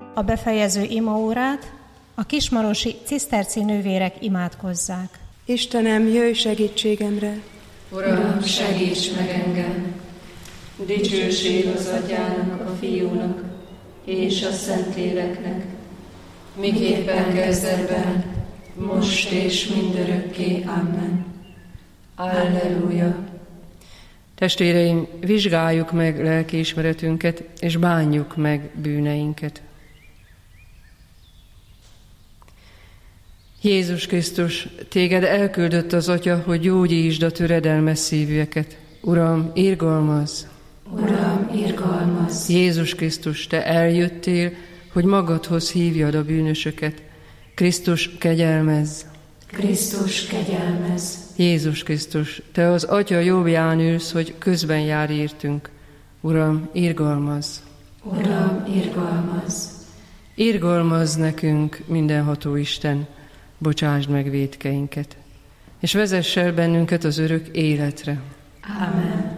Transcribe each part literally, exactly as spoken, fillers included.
A befejező imaórát a kismarosi ciszterci nővérek imádkozzák. Istenem, jöjj segítségemre! Uram, segíts meg engem! Dicsőség az Atyának, a Fiúnak és a Szentléleknek, miképpen kezdetben, most és mindörökké. Amen. Alleluja! Testvéreim, vizsgáljuk meg lelkiismeretünket, és bánjuk meg bűneinket. Jézus Krisztus, téged elküldött az Atya, hogy gyógyítsd a töredelmes szívűeket. Uram, irgalmazz! Uram, irgalmazz! Jézus Krisztus, te eljöttél, hogy magadhoz hívjad a bűnösöket. Krisztus, kegyelmezz! Krisztus, kegyelmezz! Jézus Krisztus, te az Atya jobbján ülsz, hogy közben jár értünk. Uram, irgalmazz! Uram, irgalmazz! Irgalmazz nekünk, mindenható Isten, bocsásd meg vétkeinket, és vezess el bennünket az örök életre. Amen.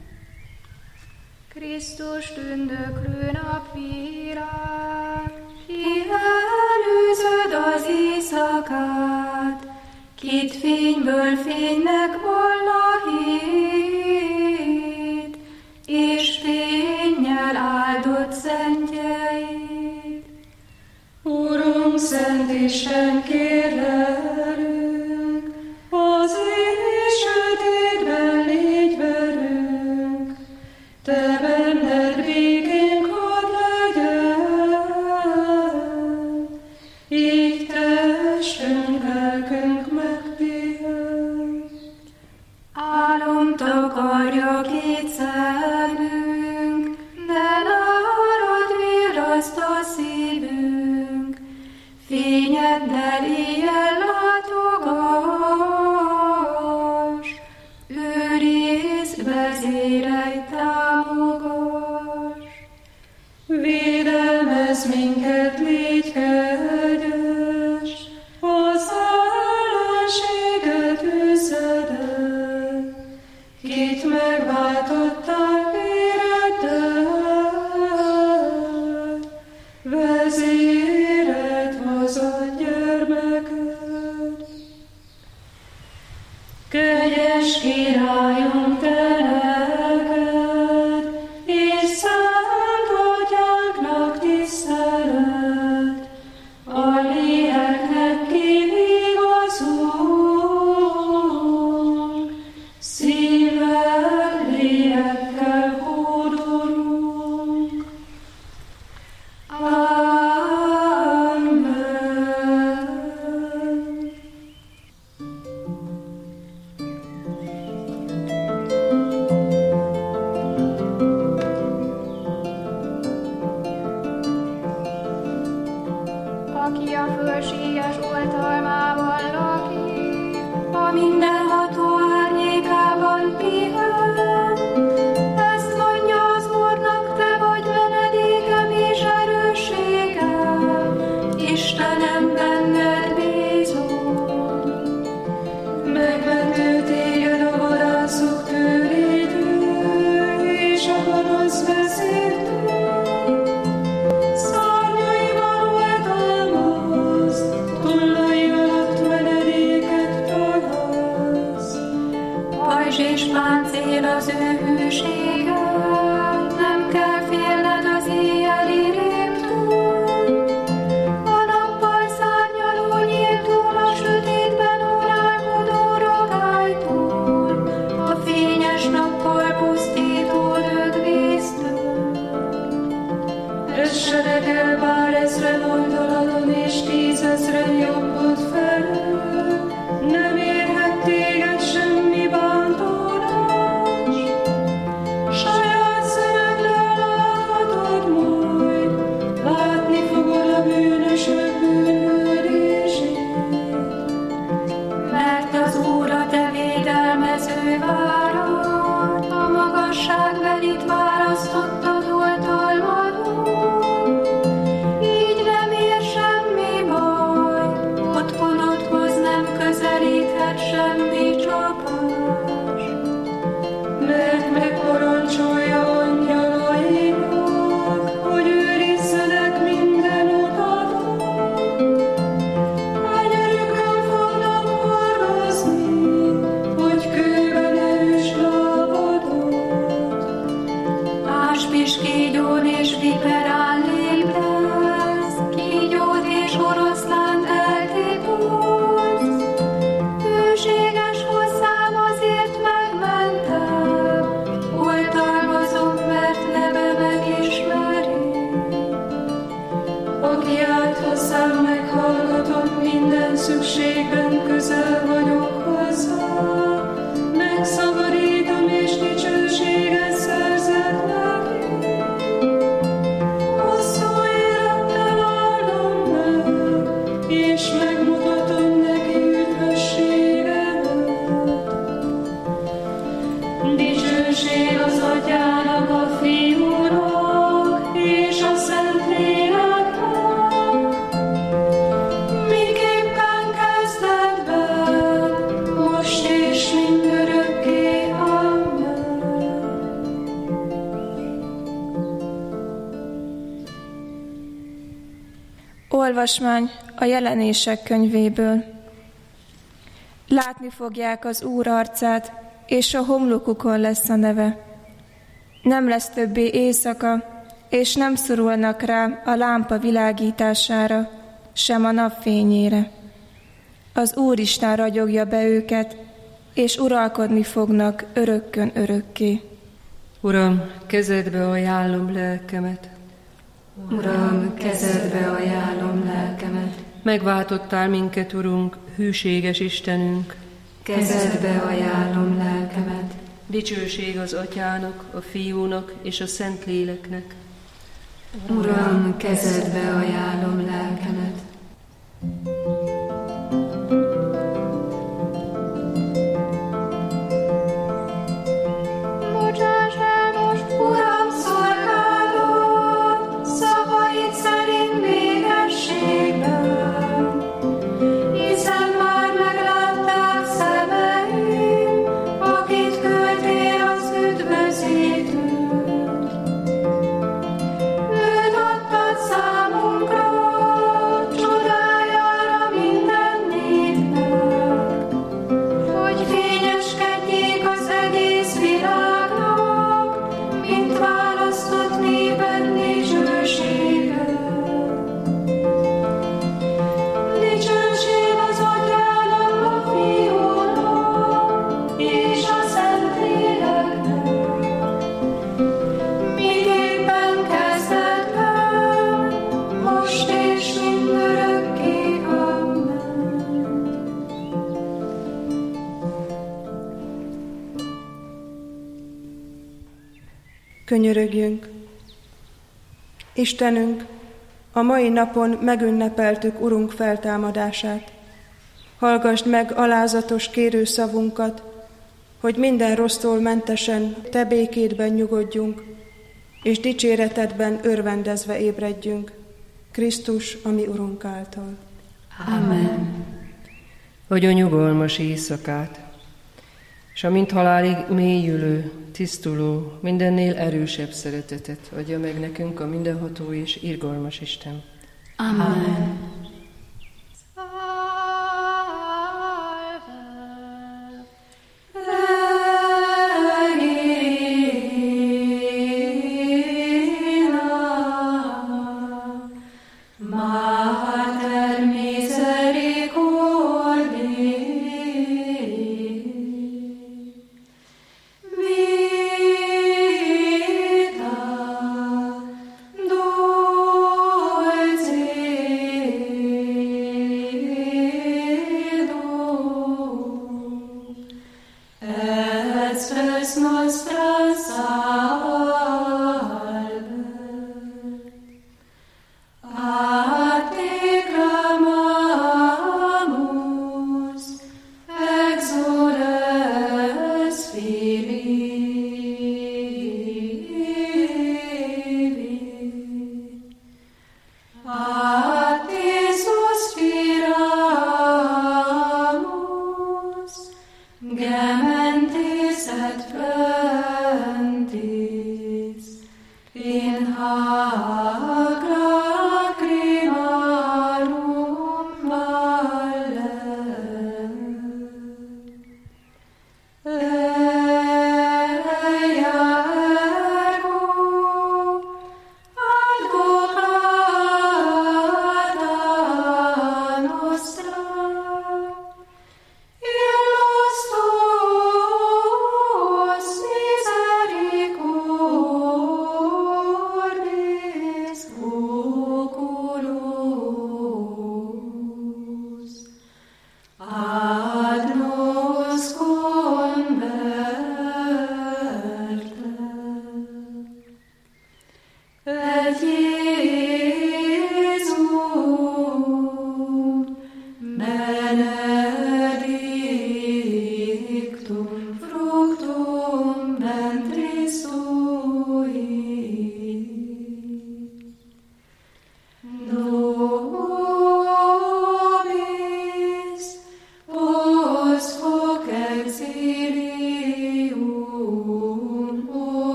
Krisztus tündöklő napvilág, ki előzöd az éjszakát, kit fényből fénynek volna hét, és fénnyel áldott szentjeid. Urunk, Szent Isten, kérlelünk, az éj sötétben légy velünk, te benned békénk hadd legyen, így testünk, lelkünk megpihen. Álom takarja két szemünk, de nálad virraszt a szívünk, fényeddel éjjel látogass, őrizd, vezérelj, támogass. Védelmezz minket, légy kegyes, az ellenséget üszed el, kit megváltottál véreddel, vezéred hozott gyermeked. Kegyes Királyunk, te neked, és Szent Atyánknak tisztelet, a léleknek kivigazunk, szívvel, lélekkel hódolunk. Amen. Aki a fölséges oltalmában lakik, a mindenható árnyékában pihen. Ezt mondja az Úrnak, te vagy menedékem és erősségem, Istenem, benned bízom. Megmentő téged a vadászok tőrétől, és a gonosz vezértől. Szárnyaival oltalmaz, tollai alatt menedéket találsz. Pajzs és páncél az ő hűsége, nem kell félned az éjjeli rémtől. A nappal szárnyaló nyíltól, a sötétben uralkodó rogálytól, a fényes nappal pusztító lökvésztől. Essenek el bár ezren oldaladon, és tízezren jobbod felől, nem érhet téged semmi bántódás. Saját szemeddel láthatod majd, látni fogod a bűnösök bűnhődését. Mert az Úr a te védelmező várad, a magasságbelit választottad oltalmadon. Így nem ér semmi baj, otthonodhoz nem közelíthet. aki állt hozzám, meghallgatom, minden szükségben közel vagyok hozzá. Megszabadítom és dicsőséget szerzett neki. Hosszú élettel áldom meg, és megmutatom neki üdvösségemet. Dicsőség az Atyának, a Fiúnak és a Szentléleknek, miképpen kezdetben, most és mindörökké. Amen. Olvasmány a Jelenések könyvéből. Látni fogják az Úr arcát, és a homlokukon lesz a neve. Nem lesz többé éjszaka, és nem szorulnak rá a lámpa világítására, sem a napfényére. Az Úristen ragyogja be őket, és uralkodni fognak örökkön örökké. Uram, kezedbe ajánlom lelkemet. Uram, kezedbe ajánlom lelkemet. Megváltottál minket, Urunk, hűséges Istenünk. Kezedbe ajánlom lelkemet. Dicsőség az Atyának, a Fiúnak és a Szentléleknek. Uram, kezedbe ajánlom lelkemet. Bocsáss el most, Uram, szolgálod, szavaid szerint végességben, hiszen már meglátták szemeim, akit küldtél az üdvözítőt. Őt adtad számunkra, csodájára minden népnek, hogy fényeskedjék az egész világnak, mint választott néped dicsősége. Dicsőség az Atyának, a Fiúnak és a Szentléleknek, miképpen kezdetben, most és mindörökké. Amen. Könyörögjünk! Istenünk, a mai napon megünnepeltük Urunk feltámadását. Hallgasd meg alázatos kérőszavunkat, hogy minden rossztól mentesen Te békédben nyugodjunk, és dicséretedben örvendezve ébredjünk, Krisztus, a mi Urunk által. Amen. Adj nyugalmas éjszakát, és a mint halálig mélyülő, tisztuló, mindennél erősebb szeretetet adja meg nekünk a mindenható és irgalmas Isten. Amen. Mater misericordiae, vita dulcis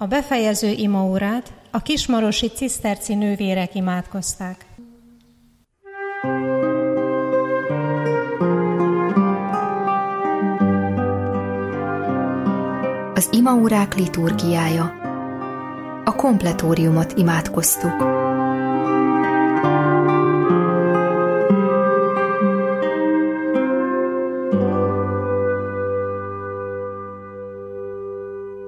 befejező imaórát a kismarosi ciszterci nővérek imádkozták. Az imaórák liturgiája. A kompletóriumot imádkoztuk.